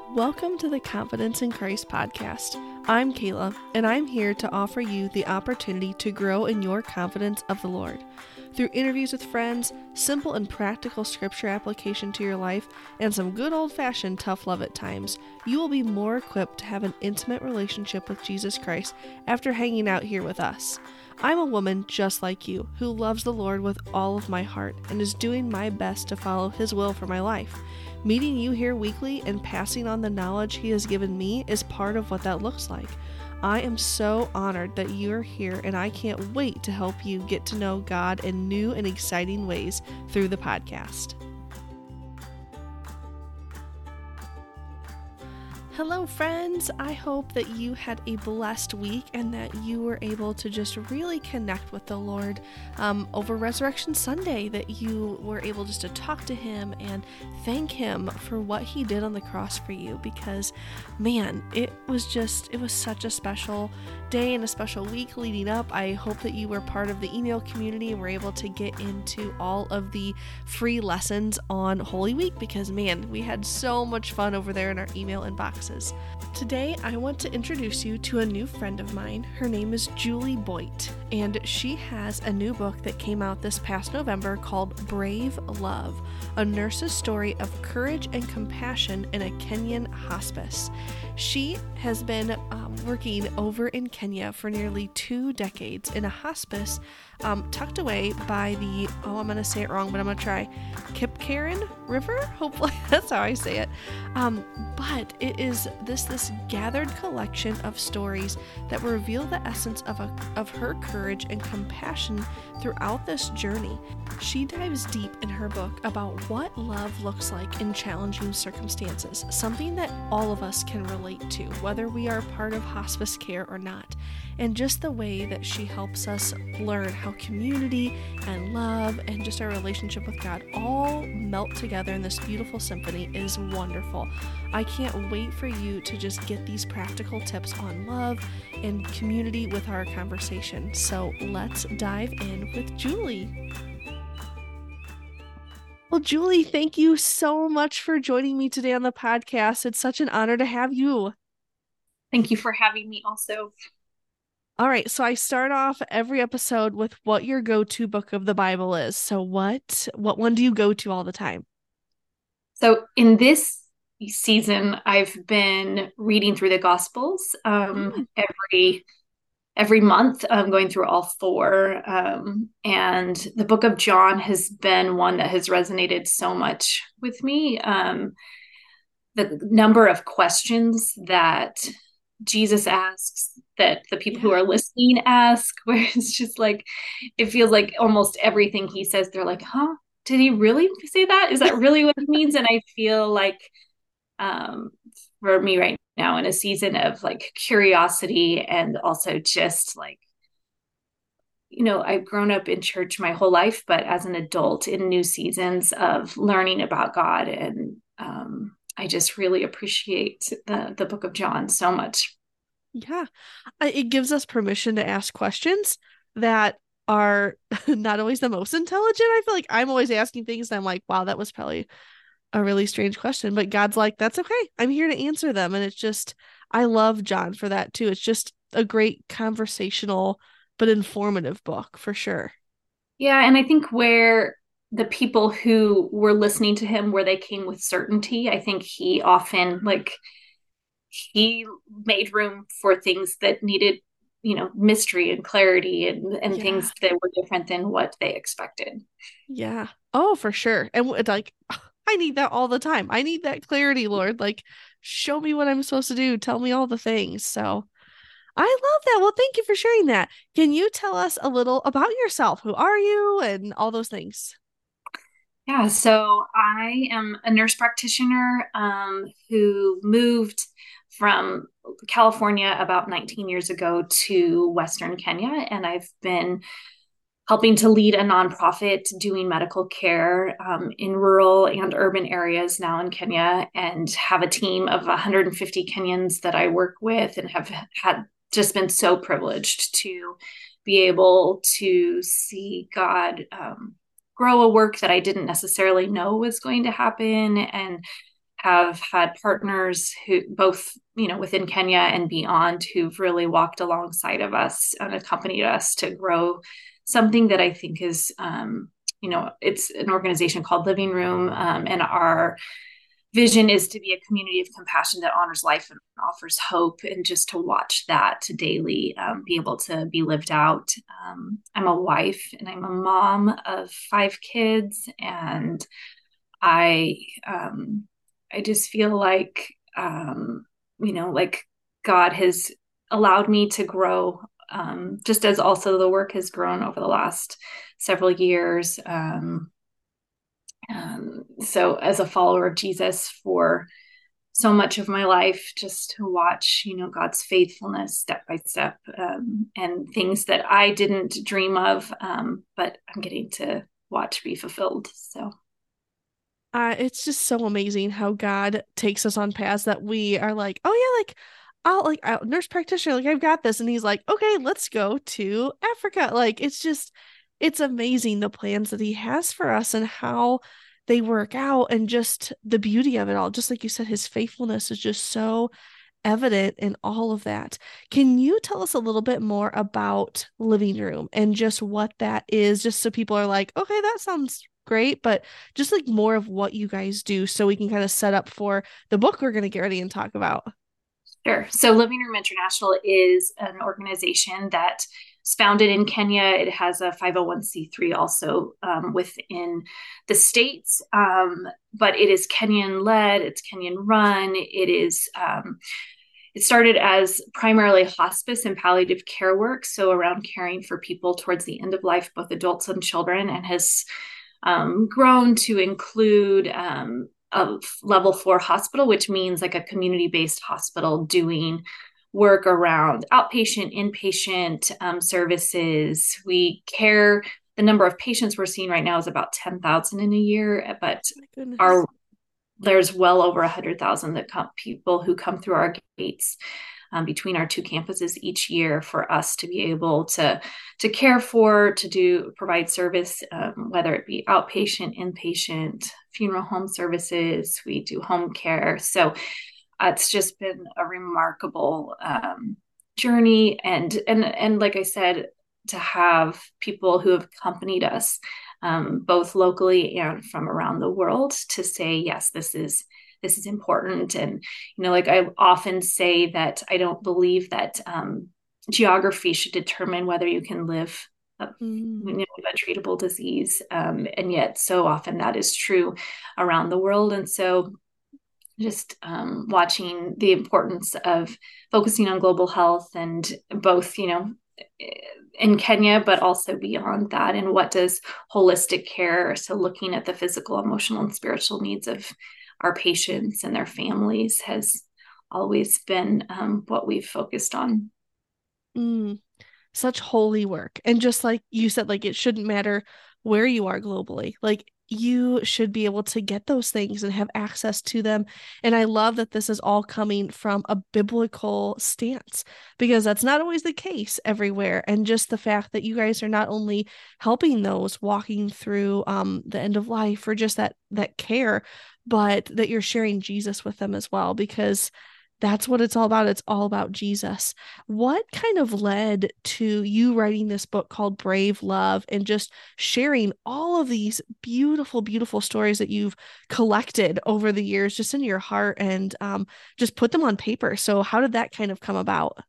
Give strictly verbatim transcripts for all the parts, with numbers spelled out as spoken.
Welcome to the Confidence in Christ podcast. I'm Kayla, and I'm here to offer you the opportunity to grow in your confidence of the Lord. Through interviews with friends, simple and practical scripture application to your life, and some good old-fashioned tough love at times, you will be more equipped to have an intimate relationship with Jesus Christ after hanging out here with us. I'm a woman just like you who loves the Lord with all of my heart and is doing my best to follow His will for my life. Meeting you here weekly and passing on the knowledge He has given me is part of what that looks like. I am so honored that you're here, and I can't wait to help you get to know God in new and exciting ways through the podcast. Hello, friends. I hope that you had a blessed week and that you were able to just really connect with the Lord um, over Resurrection Sunday, that you were able just to talk to Him and thank Him for what He did on the cross for you, because, man, it was just, it was such a special day and a special week leading up. I hope that you were part of the email community and were able to get into all of the free lessons on Holy Week, because, man, we had so much fun over there in our email inbox. Today, I want to introduce you to a new friend of mine. Her name is Julie Boyd, and she has a new book that came out this past November called Brave Love, a nurse's story of courage and compassion in a Kenyan hospice. She has been um, working over in Kenya for nearly two decades in a hospice um, tucked away by the, oh, I'm going to say it wrong, but I'm going to try, Kipkaren River? Hopefully that's how I say it. Um, but it is this this gathered collection of stories that reveal the essence of, a, of her courage and compassion throughout this journey. She dives deep in her book about what love looks like in challenging circumstances, something that all of us can relate to, whether we are part of hospice care or not, and just the way that she helps us learn how community and love and just our relationship with God all melt together in this beautiful symphony is wonderful. I can't wait for you to just get these practical tips on love and community with our conversation. So let's dive in with Julie. Well, Julie, thank you so much for joining me today on the podcast. It's such an honor to have you. Thank you for having me also. All right, so I start off every episode with what your go-to book of the Bible is. So what what one do you go to all the time? So in this season, I've been reading through the Gospels um, Mm. every every month. I'm going through all four, um, and the Book of John has been one that has resonated so much with me. Um, the number of questions that Jesus asks, that the people who Yeah. are listening ask, where it's just like, it feels like almost everything he says, they're like, huh? Did he really say that? Is that really what it means? And I feel like um, for me right now in a season of like curiosity and also just like, you know, I've grown up in church my whole life, but as an adult in new seasons of learning about God. And um, I just really appreciate the, the Book of John so much. Yeah. I- It gives us permission to ask questions that are not always the most intelligent. I feel like I'm always asking things and I'm like, wow, that was probably a really strange question. But God's like, that's okay. I'm here to answer them. And it's just, I love John for that too. It's just a great conversational but informative book for sure. Yeah, and I think where the people who were listening to him, where they came with certainty, I think he often like he made room for things that needed, you know, mystery and clarity and and Yeah. things that were different than what they expected. Yeah. Oh, for sure. And w- like, I need that all the time. I need that clarity, Lord. Like, show me what I'm supposed to do. Tell me all the things. So I love that. Well, thank you for sharing that. Can you tell us a little about yourself? Who are you and all those things? Yeah, so I am a nurse practitioner um, who moved from California about nineteen years ago to Western Kenya, and I've been helping to lead a nonprofit doing medical care um, in rural and urban areas now in Kenya, and have a team of one hundred fifty Kenyans that I work with, and have had just been so privileged to be able to see God um, grow a work that I didn't necessarily know was going to happen, and have had partners who both, you know, within Kenya and beyond, who've really walked alongside of us and accompanied us to grow something that I think is, um, you know, it's an organization called Living Room, um, and our vision is to be a community of compassion that honors life and offers hope, and just to watch that to daily um, be able to be lived out. Um, I'm a wife and I'm a mom of five kids, and I um, I just feel like um, you know, like God has allowed me to grow, um, just as also the work has grown over the last several years. Um, um, so as a follower of Jesus for so much of my life, just to watch, you know, God's faithfulness step by step, um, and things that I didn't dream of, um, but I'm getting to watch be fulfilled. So. Uh, it's just so amazing how God takes us on paths that we are like, oh yeah, like I'll like I'll, nurse practitioner, like I've got this, and He's like, okay, let's go to Africa. Like it's just, it's amazing the plans that He has for us and how they work out, and just the beauty of it all. Just like you said, His faithfulness is just so evident in all of that. Can you tell us a little bit more about Living Room and just what that is, just so people are like, okay, that sounds great, but just like more of what you guys do so we can kind of set up for the book we're going to get ready and talk about. Sure. So Living Room International is an organization that is founded in Kenya. It has a five oh one c three also um, within the States, um, but it is Kenyan led, it's Kenyan run. It is, um, it started as primarily hospice and palliative care work, so around caring for people towards the end of life, both adults and children, and has um, grown to include um, a level four hospital, which means like a community-based hospital doing work around outpatient, inpatient um, services. We care, the number of patients we're seeing right now is about ten thousand in a year, but our there's well over one hundred thousand that come, people who come through our gates um, between our two campuses each year for us to be able to to care for, to do provide service, um, whether it be outpatient, inpatient, funeral home services. We do home care. So uh, it's just been a remarkable um, journey, and and and like I said, to have people who have accompanied us, um, both locally and from around the world, to say, yes, this is this is important. And, you know, like I often say that I don't believe that um, geography should determine whether you can live a, mm. you know, a treatable disease. Um, and yet so often that is true around the world. And so just um, watching the importance of focusing on global health, and both, you know, in Kenya, but also beyond that. And what does holistic care, so looking at the physical, emotional, and spiritual needs of our patients and their families, has always been um, what we've focused on. Mm, such holy work. And just like you said, like it shouldn't matter where you are globally. Like you should be able to get those things and have access to them. And I love that this is all coming from a biblical stance, because that's not always the case everywhere. And just the fact that you guys are not only helping those walking through um, the end of life or just that that care, but that you're sharing Jesus with them as well, because that's what it's all about. It's all about Jesus. What kind of led to you writing this book called Brave Love, and just sharing all of these beautiful, beautiful stories that you've collected over the years, just in your heart, and um, just put them on paper? So how did that kind of come about?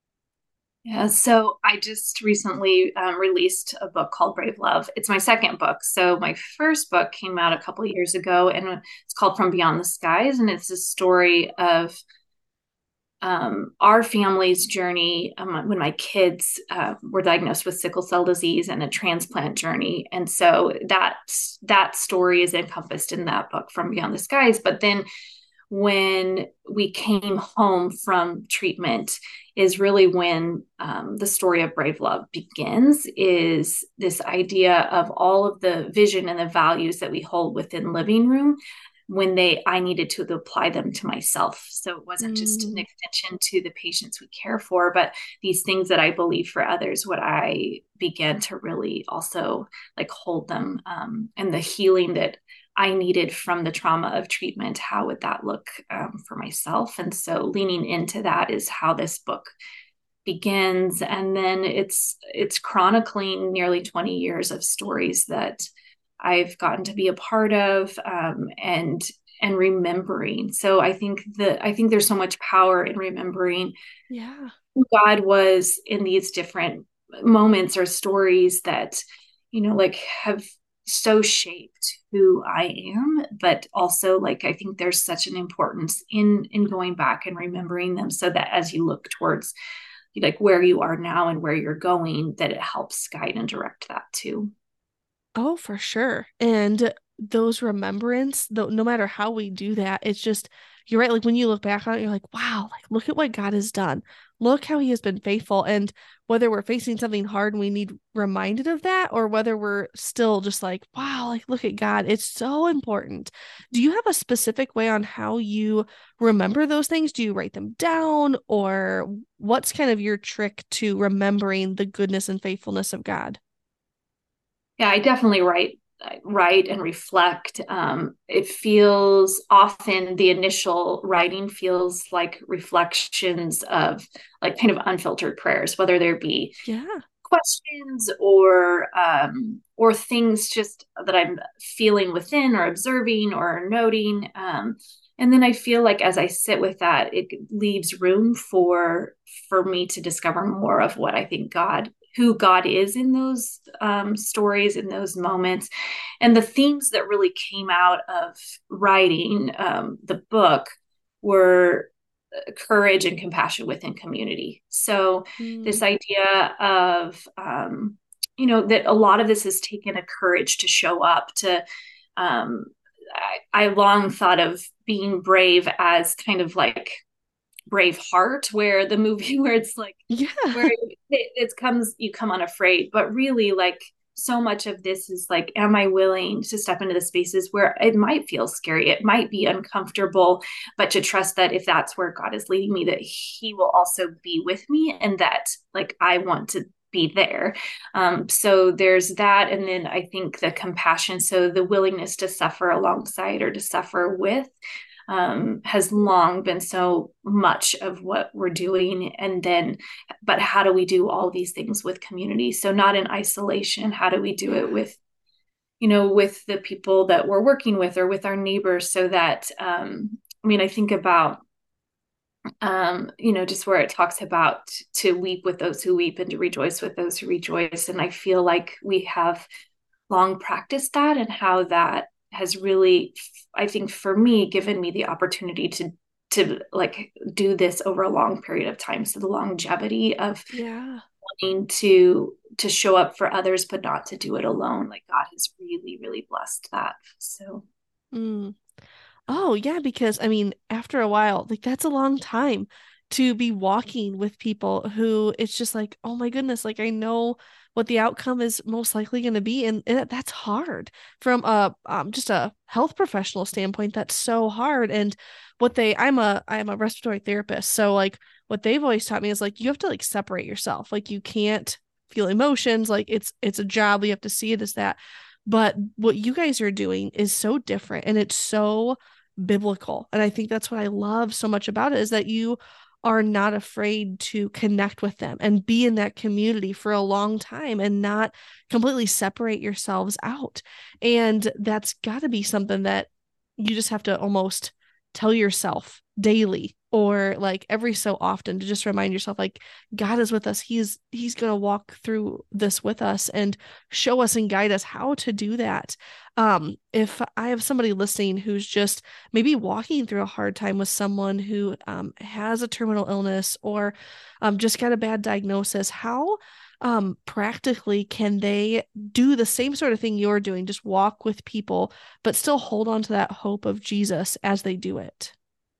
Yeah, so I just recently um, released a book called Brave Love. It's my second book. So my first book came out a couple of years ago, and it's called From Beyond the Skies. And it's a story of Um, our family's journey um, when my kids uh, were diagnosed with sickle cell disease, and a transplant journey. And so that that story is encompassed in that book, From Beyond the Skies. But then when we came home from treatment is really when um, the story of Brave Love begins, is this idea of all of the vision and the values that we hold within Living Room, when they I needed to apply them to myself. So it wasn't just an extension to the patients we care for, but these things that I believe for others, what I began to really also like hold them, um, and the healing that I needed from the trauma of treatment. How would that look um, for myself? And so leaning into that is how this book begins. And then it's it's chronicling nearly twenty years of stories that I've gotten to be a part of, um, and and remembering. So I think that I think there's so much power in remembering Yeah. who God was in these different moments or stories that, you know, like have so shaped who I am, but also like I think there's such an importance in in going back and remembering them so that as you look towards like where you are now and where you're going, that it helps guide and direct that too. Oh, for sure. And those remembrance, though, no matter how we do that, it's just, you're right. Like when you look back on it, you're like, wow, like look at what God has done. Look how he has been faithful. And whether we're facing something hard and we need reminded of that, or whether we're still just like, wow, like look at God, it's so important. Do you have a specific way on how you remember those things? Do you write them down, or what's kind of your trick to remembering the goodness and faithfulness of God? Yeah, I definitely write write and reflect. Um, it feels often the initial writing feels like reflections of like kind of unfiltered prayers, whether there be Yeah. questions or um, or things just that I'm feeling within or observing or noting. Um, and then I feel like as I sit with that, it leaves room for for me to discover more of what I think God, who God is in those um, stories, in those moments, and the themes that really came out of writing um, the book were courage and compassion within community. So this Mm, idea of um, you know that a lot of this has taken a courage to show up to um, I, I long thought of being brave as kind of like Braveheart, where the movie where it's like where yeah. it, it comes you come unafraid, but really like so much of this is like, am I willing to step into the spaces where it might feel scary, it might be uncomfortable, but to trust that if that's where God is leading me, that he will also be with me and that like I want to be there. Um, so there's that. And then I think the compassion, so the willingness to suffer alongside or to suffer with um, has long been so much of what we're doing. And then, but how do we do all these things with community? So not in isolation. How do we do it Yeah. with, you know, with the people that we're working with or with our neighbors so that, um, I mean, I think about, um, you know, just where it talks about to weep with those who weep and to rejoice with those who rejoice. And I feel like we have long practiced that and how that has really, I think for me, given me the opportunity to to like do this over a long period of time. So the longevity of Yeah. wanting to to show up for others, but not to do it alone. Like God has really, really blessed that. So Mm. Oh, yeah, because I mean, after a while, like that's a long time to be walking with people who it's just like, oh my goodness, like I know what the outcome is most likely going to be, and, and that's hard from a um, just a health professional standpoint. That's so hard. And what they, I'm a I'm a respiratory therapist, so like what they've always taught me is like you have to like separate yourself. Like you can't feel emotions. Like it's it's a job. You have to see it as that. But what you guys are doing is so different, and it's so biblical. And I think that's what I love so much about it is that you are not afraid to connect with them and be in that community for a long time and not completely separate yourselves out. And that's got to be something that you just have to almost tell yourself daily or like every so often to just remind yourself like God is with us. He's he's going to walk through this with us and show us and guide us how to do that. Um if I have somebody listening who's just maybe walking through a hard time with someone who um, has a terminal illness or um, just got a bad diagnosis, how um, practically can they do the same sort of thing you're doing, just walk with people, but still hold on to that hope of Jesus as they do it?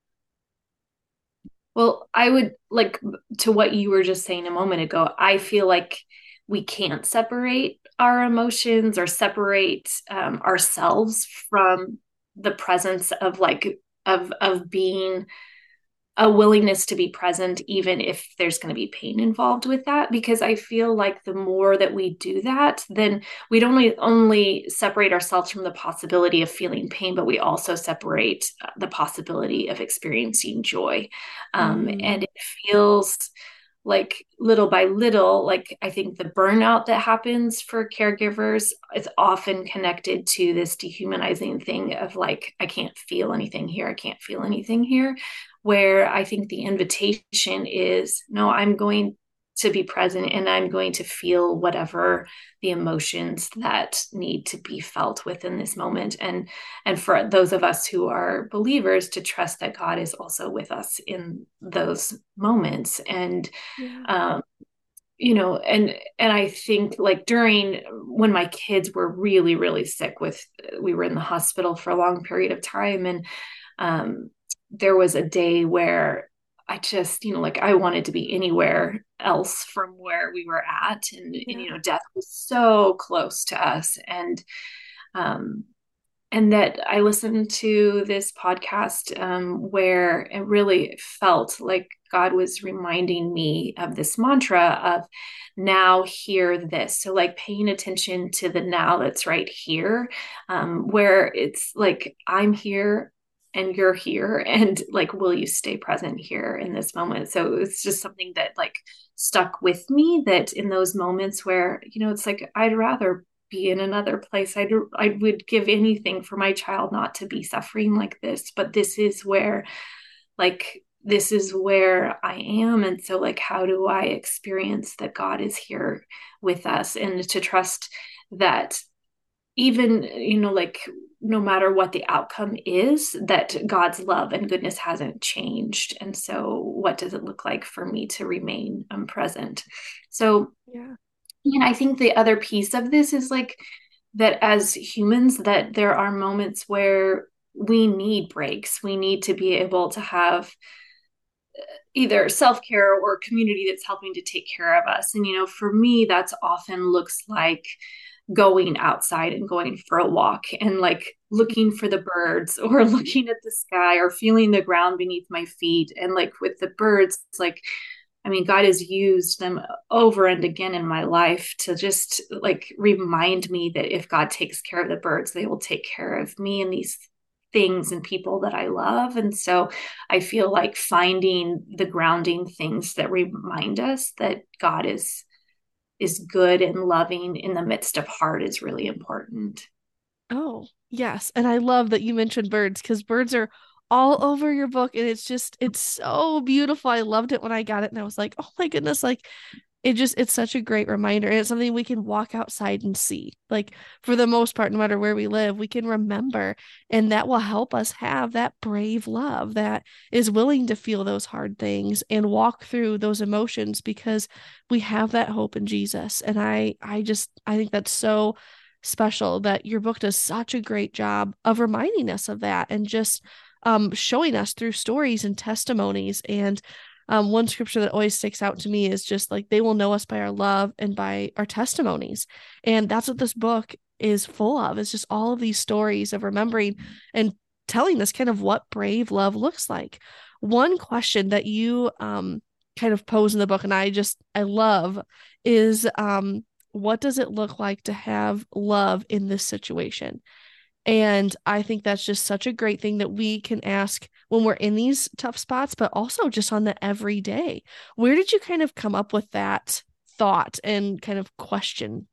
well, I would like to what you were just saying a moment ago. I feel like we can't separate our emotions or separate um, ourselves from the presence of like of of being a willingness to be present, even if there's going to be pain involved with that. Because I feel like the more that we do that, then we don't only, only separate ourselves from the possibility of feeling pain, but we also separate the possibility of experiencing joy. Um, Mm, and it feels like little by little, like I think the burnout that happens for caregivers is often connected to this dehumanizing thing of like, I can't feel anything here. I can't feel anything here. Where I think the invitation is, no, I'm going to be present and I'm going to feel whatever the emotions that need to be felt within this moment. And and for those of us who are believers to trust that God is also with us in those moments. And yeah. um you know and and I think like during when my kids were really really sick with we were in the hospital for a long period of time, and um there was a day where I just, you know, like I wanted to be anywhere else from where we were at. And, and Yeah. you know, death was so close to us. And um and that I listened to this podcast um, where it really felt like God was reminding me of this mantra of now, hear this. So, like paying attention to the now that's right here, um, where it's like, I'm here and you're here. And like, will you stay present here in this moment? So, it's just something that like stuck with me that in those moments where, you know, it's like, I'd rather be in another place. I'd, I would give anything for my child not to be suffering like this, but this is where, like, this is where I am. And so, like, how do I experience that God is here with us and to trust that even, you know, like, no matter what the outcome is, that God's love and goodness hasn't changed. And so, what does it look like for me to remain um, present? So, Yeah. and I think the other piece of this is like that as humans, that there are moments where we need breaks. We need to be able to have either self-care or community that's helping to take care of us. And, you know, for me, that's often looks like going outside and going for a walk and like looking for the birds or looking at the sky or feeling the ground beneath my feet. And like with the birds, it's like, I mean, God has used them over and again in my life to just like remind me that if God takes care of the birds, they will take care of me and these things and people that I love. And so I feel like finding the grounding things that remind us that God is is good and loving in the midst of hard is really important. Oh, yes. And I love that you mentioned birds because birds are all over your book and it's just it's so beautiful. I loved it when I got it and I was like, "Oh my goodness, like it just it's such a great reminder and it's something we can walk outside and see. Like for the most part, no matter where we live, we can remember and that will help us have that brave love that is willing to feel those hard things and walk through those emotions because we have that hope in Jesus. And I I just I think that's so special that your book does such a great job of reminding us of that and just um, showing us through stories and testimonies. And um, one scripture that always sticks out to me is just like they will know us by our love and by our testimonies. And that's what this book is full of. It's just all of these stories of remembering and telling us kind of what brave love looks like. One question that you um, kind of pose in the book, and I just I love, is um, what does it look like to have love in this situation? And I think that's just such a great thing that we can ask when we're in these tough spots, but also just on the everyday. Where did you kind of come up with that thought and kind of question?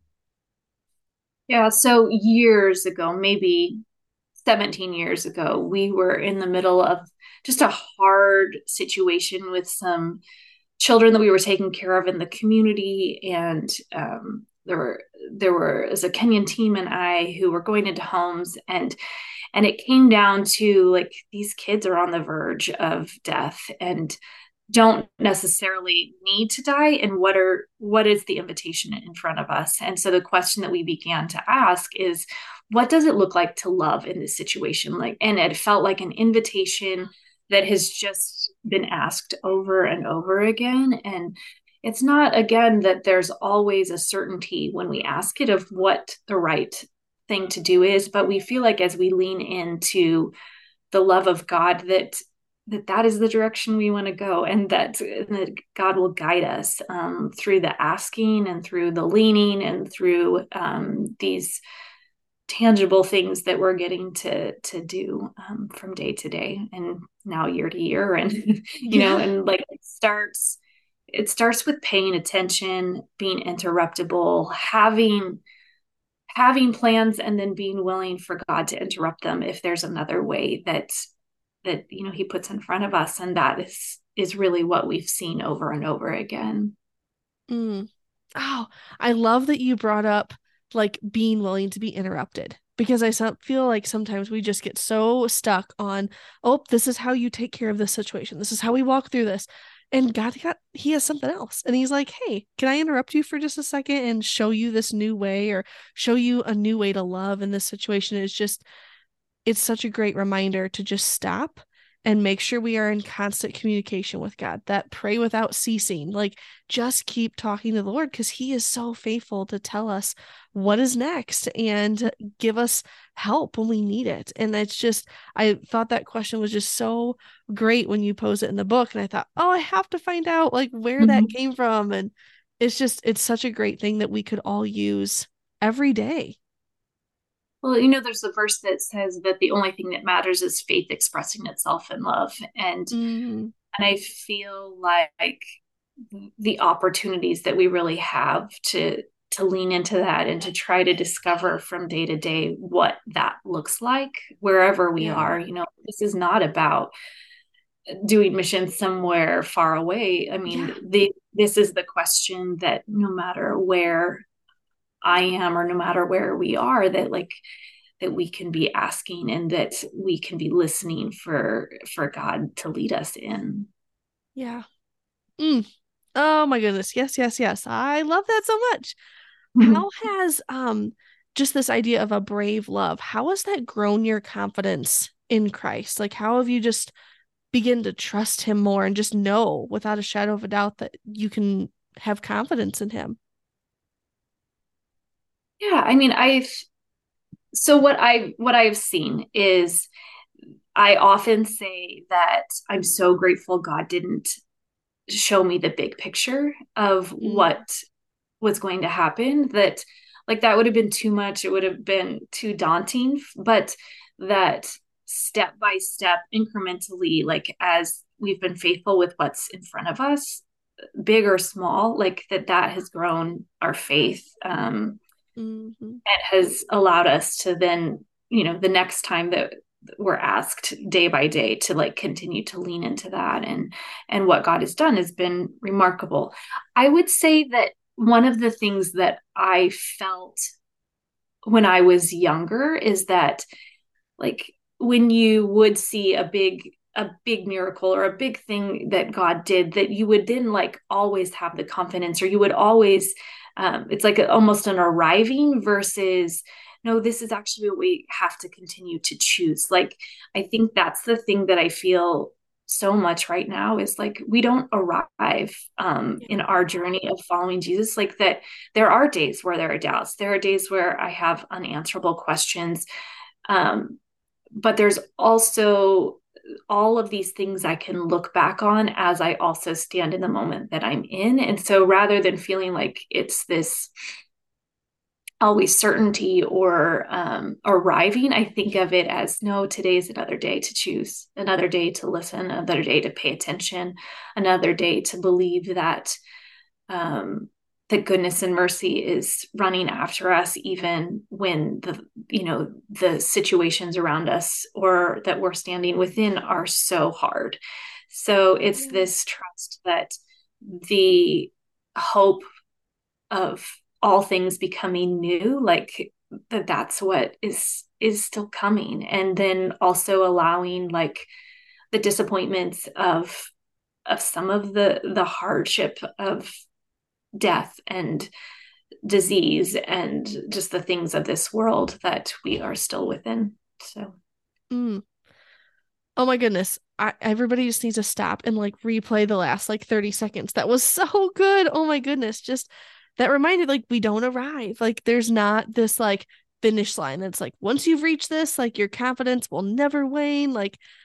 Yeah, so years ago, maybe seventeen years ago, we were in the middle of just a hard situation with some children that we were taking care of in the community. And um, there were there were as a Kenyan team and I who were going into homes, and and it came down to like these kids are on the verge of death and don't necessarily need to die, and what are what is the invitation in front of us. And so the question that we began to ask is, what does it look like to love in this situation? Like, and it felt like an invitation that has just been asked over and over again. And it's not, again, that there's always a certainty when we ask it of what the right thing to do is, but we feel like as we lean into the love of God, that that that is the direction we want to go, and that, and that God will guide us um, through the asking and through the leaning and through um, these tangible things that we're getting to to do um, from day to day and now year to year. And you know, Yeah. and like it starts it starts with paying attention, being interruptible, having having plans, and then being willing for God to interrupt them if there's another way that that you know he puts in front of us. And that is is really what we've seen over and over again. Mm. Oh, I love that you brought up like being willing to be interrupted because I so- feel like sometimes we just get so stuck on, oh, this is how you take care of this situation. This is how we walk through this. And God got, he has something else. And he's like, hey, can I interrupt you for just a second and show you this new way or show you a new way to love in this situation? It's just, it's such a great reminder to just stop and make sure we are in constant communication with God, that pray without ceasing. Like, just keep talking to the Lord because He is so faithful to tell us what is next and give us help when we need it. And it's just, I thought that question was just so great when you pose it in the book. And I thought, oh, I have to find out like where that Mhm. came from. And it's just, it's such a great thing that we could all use every day. Well, you know, there's a verse that says that the only thing that matters is faith expressing itself in love. And Mm, and I feel like the opportunities that we really have to to lean into that and to try to discover from day to day what that looks like wherever we yeah. are. You know, this is not about doing missions somewhere far away. I mean, Yeah. the this is the question that no matter where I am or no matter where we are, that like that we can be asking and that we can be listening for for God to lead us in. Yeah. Mm. Oh my goodness. Yes, yes, yes. I love that so much. How Mhm. has um just this idea of a brave love, how has that grown your confidence in Christ? Like how have you just begin to trust him more and just know without a shadow of a doubt that you can have confidence in him? Yeah, I mean, I've so what I what I've seen is I often say that I'm so grateful God didn't show me the big picture of Mm, what was going to happen, that like that would have been too much, it would have been too daunting, but that step by step, incrementally, like as we've been faithful with what's in front of us, big or small, like that that has grown our faith, um mhm. it has allowed us to then, you know, the next time that we're asked day by day to like continue to lean into that, and and what God has done has been remarkable. I would say that one of the things that I felt when I was younger is that like when you would see a big a big miracle or a big thing that God did, that you would then like always have the confidence, or you would always um, it's like a, almost an arriving versus no, this is actually what we have to continue to choose. Like I think that's the thing that I feel so much right now is like we don't arrive um, in Yeah. our journey of following Jesus, like that there are days where there are doubts, there are days where I have unanswerable questions, um, but there's also all of these things I can look back on as I also stand in the moment that I'm in. And so rather than feeling like it's this always certainty or um, arriving, I think of it as no, today's another day to choose, another day to listen, another day to pay attention, another day to believe that um, that goodness and mercy is running after us even when the you know the situations around us or that we're standing within are so hard. So it's Yeah. this trust that the hope of all things becoming new, like that that's what is is still coming, and then also allowing like the disappointments of of some of the the hardship of death and disease and just the things of this world that we are still within. So, Mm. Oh my goodness. I, everybody just needs to stop and like replay the last like thirty seconds. That was so good. Oh my goodness. Just that reminded like we don't arrive. Like there's not this like finish line that's like once you've reached this, like your confidence will never wane. Like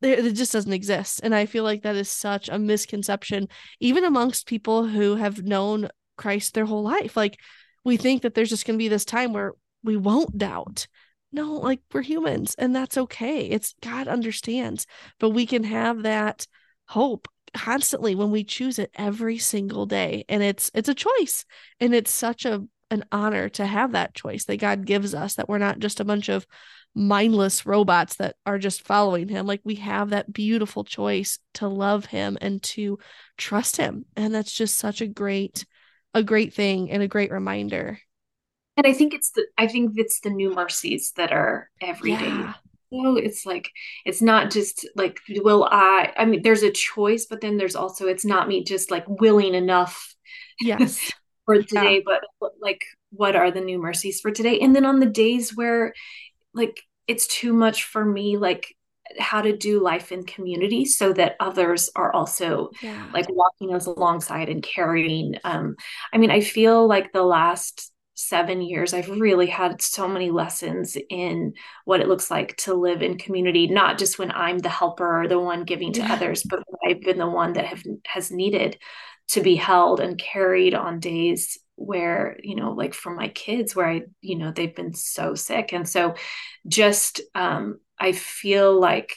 it just doesn't exist. And I feel like that is such a misconception, even amongst people who have known Christ their whole life. Like, we think that there's just going to be this time where we won't doubt. No, like, we're humans and that's okay. It's God understands, but we can have that hope constantly when we choose it every single day. And it's it's a choice. And it's such a an honor to have that choice that God gives us, that we're not just a bunch of mindless robots that are just following him. Like, we have that beautiful choice to love him and to trust him. And that's just such a great, a great thing and a great reminder. And I think it's the I think it's the new mercies that are every day. Yeah. So it's like it's not just like, will I I mean there's a choice, but then there's also, it's not me just like willing enough Yes. for Yeah. today, but like, what are the new mercies for today? And then on the days where like it's too much for me, like how to do life in community so that others are also Yeah. like walking us alongside and carrying. um I mean, I feel like the last seven years I've really had so many lessons in what it looks like to live in community, not just when I'm the helper or the one giving to Yeah. others, but when I've been the one that have has needed to be held and carried on days where, you know, like for my kids, where I, you know, they've been so sick. And so just, um, I feel like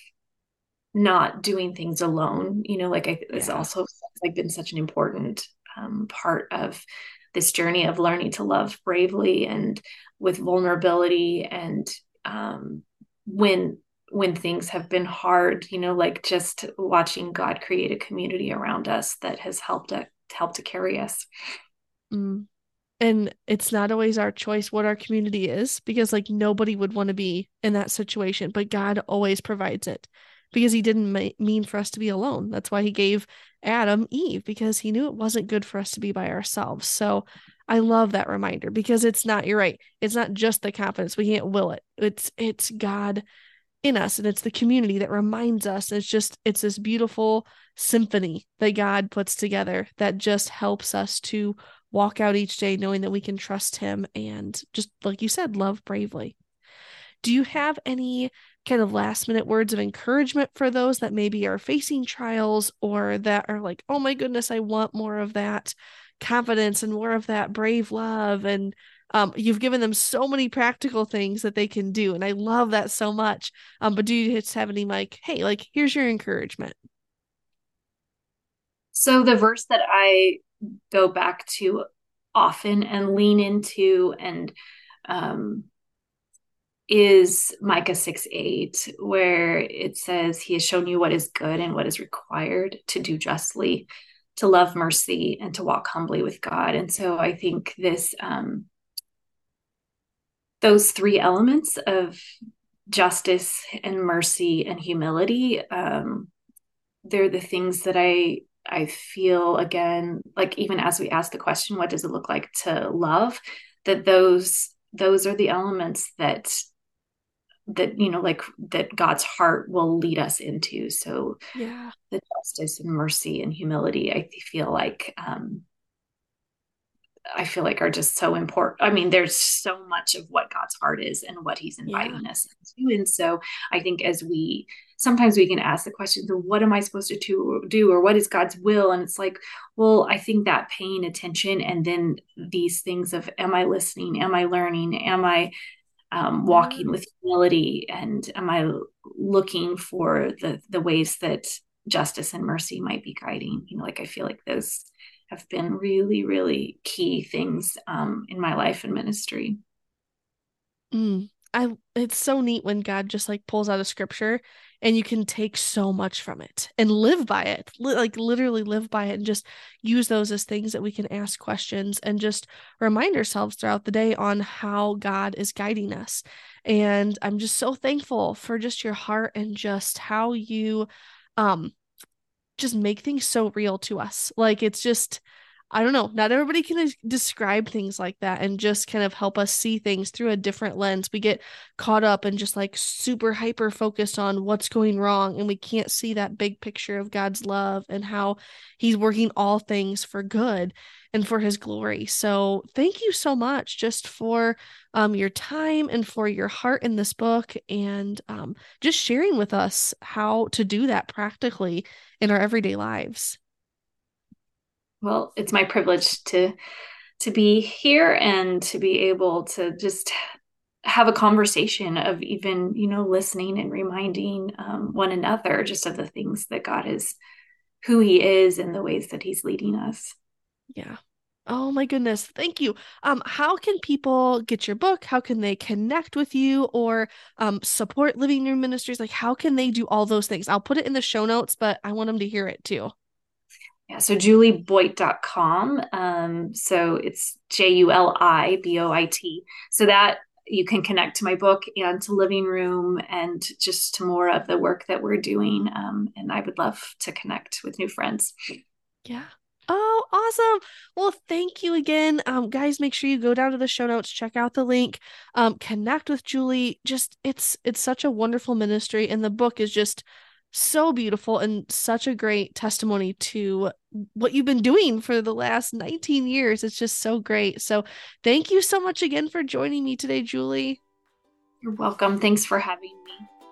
not doing things alone, you know, like I, it's Yeah. also like been such an important um, part of this journey of learning to love bravely and with vulnerability. And um, when, when things have been hard, you know, like just watching God create a community around us that has helped to help to carry us. Mm. And it's not always our choice what our community is, because like nobody would want to be in that situation, but God always provides it because he didn't ma- mean for us to be alone. That's why he gave Adam Eve, because he knew it wasn't good for us to be by ourselves. So I love that reminder, because it's not, you're right. It's not just the confidence. We can't will it. It's it's God in us, and it's the community that reminds us. It's just it's this beautiful symphony that God puts together that just helps us to walk out each day knowing that we can trust him and, just like you said, love bravely. Do you have any kind of last minute words of encouragement for those that maybe are facing trials, or that are like, oh my goodness, I want more of that confidence and more of that brave love? And um, you've given them so many practical things that they can do. And I love that so much. Um, but do you just have any like, hey, like, here's your encouragement? So the verse that I go back to often and lean into and um, is Micah six eight, where it says, he has shown you what is good and what is required to do justly, to love mercy, and to walk humbly with God. And so I think this, um, those three elements of justice and mercy and humility, um, they're the things that I I feel, again, like even as we ask the question, what does it look like to love? That those those are the elements that that you know like that God's heart will lead us into. So Yeah. the justice and mercy and humility, I feel like um I feel like are just so important. I mean, there's so much of what God's heart is and what he's Yeah. inviting us into. And so I think as we sometimes we can ask the question, so what am I supposed to do, or what is God's will? And it's like, well, I think that paying attention, and then these things of, am I listening? Am I learning? Am I um, Yeah. walking with humility? And am I looking for the the ways that justice and mercy might be guiding? You know, like I feel like those have been really, really key things um, in my life and ministry. Mm. I it's so neat when God just like pulls out a scripture and you can take so much from it and live by it. Li- like literally live by it, and just use those as things that we can ask questions and just remind ourselves throughout the day on how God is guiding us. And I'm just so thankful for just your heart and just how you um just make things so real to us. Like, it's just I don't know, not everybody can describe things like that and just kind of help us see things through a different lens. We get caught up and just like super hyper focused on what's going wrong, and we can't see that big picture of God's love and how he's working all things for good and for his glory. So thank you so much just for um, your time and for your heart in this book, and um, just sharing with us how to do that practically in our everyday lives. Well, it's my privilege to to be here and to be able to just have a conversation of even, you know, listening and reminding um, one another just of the things that God is, who he is, and the ways that he's leading us. Yeah. Oh my goodness. Thank you. Um, how can people get your book? How can they connect with you or um, support Living Room Ministries? Like, how can they do all those things? I'll put it in the show notes, but I want them to hear it too. Yeah, so julie boit dot com. Um, so it's J U L I B O I T. So that you can connect to my book and to Living Room and just to more of the work that we're doing. Um, and I would love to connect with new friends. Yeah. Oh, awesome. Well, thank you again. Um, guys, make sure you go down to the show notes, check out the link, um, connect with Julie. Just it's it's such a wonderful ministry, and the book is just so beautiful and such a great testimony to what you've been doing for the last nineteen years. It's just so great. So thank you so much again for joining me today, Julie. You're welcome. Thanks for having me.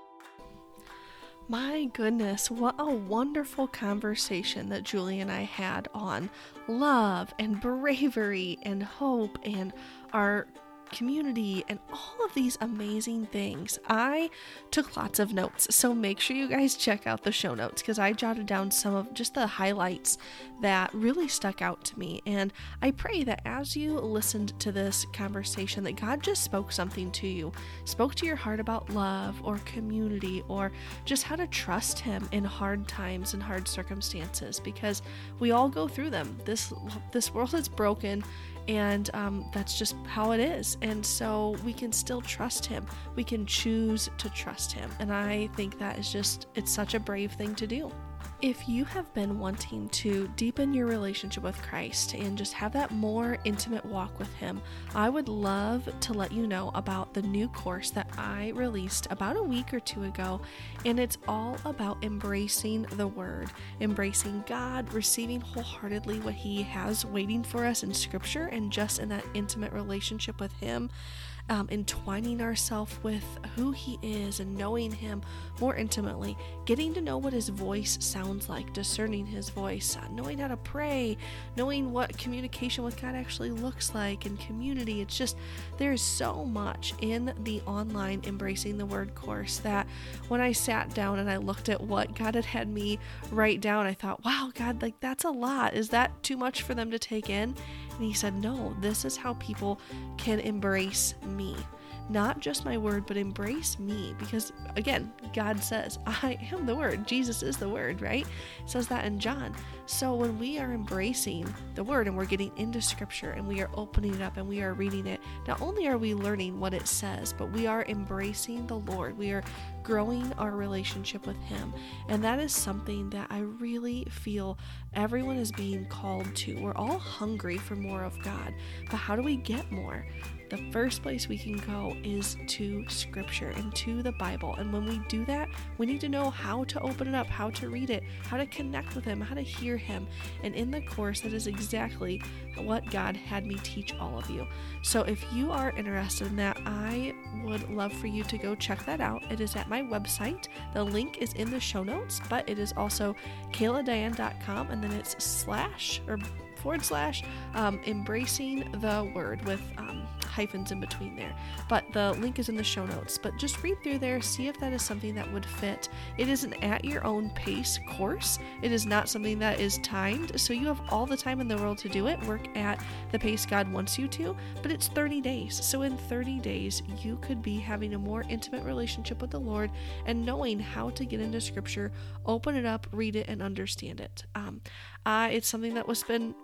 My goodness, what a wonderful conversation that Julie and I had on love and bravery and hope and our community and all of these amazing things. I took lots of notes, so make sure you guys check out the show notes because I jotted down some of just the highlights that really stuck out to me. And I pray that as you listened to this conversation, that God just spoke something to you, spoke to your heart about love or community or just how to trust him in hard times and hard circumstances, because we all go through them. This this world is broken, and um, that's just how it is. And so we can still trust him. We can choose to trust him. And I think that is just, it's such a brave thing to do. If you have been wanting to deepen your relationship with Christ and just have that more intimate walk with him, I would love to let you know about the new course that I released about a week or two ago. And it's all about embracing the word, embracing God, receiving wholeheartedly what he has waiting for us in scripture, and just in that intimate relationship with him. Um, entwining ourselves with who he is and knowing him more intimately, getting to know what his voice sounds like, discerning his voice, uh, knowing how to pray, knowing what communication with God actually looks like in community. It's just, there's so much in the online Embracing the Word course that when I sat down and I looked at what God had had me write down, I thought, wow, God, like that's a lot. Is that too much for them to take in? And he said, no, this is how people can embrace me. Not just my word, but embrace me. Because again, God says, I am the word. Jesus is the word, right? It says that in John. So when we are embracing the word and we're getting into scripture and we are opening it up and we are reading it, not only are we learning what it says, but we are embracing the Lord. We are growing our relationship with him. And that is something that I really feel everyone is being called to. We're all hungry for more of God, but how do we get more? The first place we can go is to scripture and to the Bible. And when we do that, we need to know how to open it up, how to read it, how to connect with him, how to hear him. And in the course, that is exactly what God had me teach all of you. So if you are interested in that, I would love for you to go check that out. It is at my website. The link is in the show notes, but it is also kayla diane dot com, and then it's slash or forward slash um, embracing the word with um, hyphens in between there. But the link is in the show notes. But just read through there, see if that is something that would fit. It is an at your own pace course. It is not something that is timed, so you have all the time in the world to do it. Work at the pace God wants you to, but it's thirty days. So in thirty days, you could be having a more intimate relationship with the Lord and knowing how to get into scripture, open it up, read it, and understand it. Um, uh, it's something that was been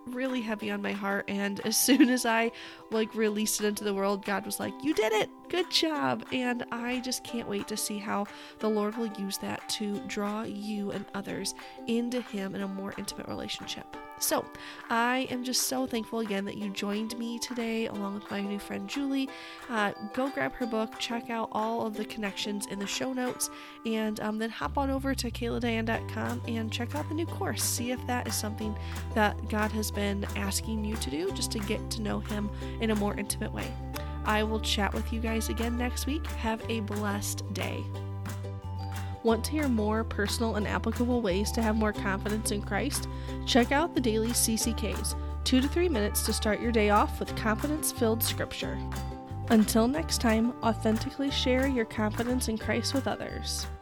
really heavy on my heart. And as soon as I like released it into the world, God was like, you did it, good job. And I just can't wait to see how the Lord will use that to draw you and others into him in a more intimate relationship. So I am just so thankful again that you joined me today along with my new friend Julie. Uh, go grab her book, check out all of the connections in the show notes, and um, then hop on over to kayla diane dot com and check out the new course. See if that is something that God has been asking you to do, just to get to know him in a more intimate way. I will chat with you guys again next week. Have a blessed day. Want to hear more personal and applicable ways to have more confidence in Christ? Check out the daily C C Ks, two to three minutes to start your day off with confidence-filled scripture. Until next time, authentically share your confidence in Christ with others.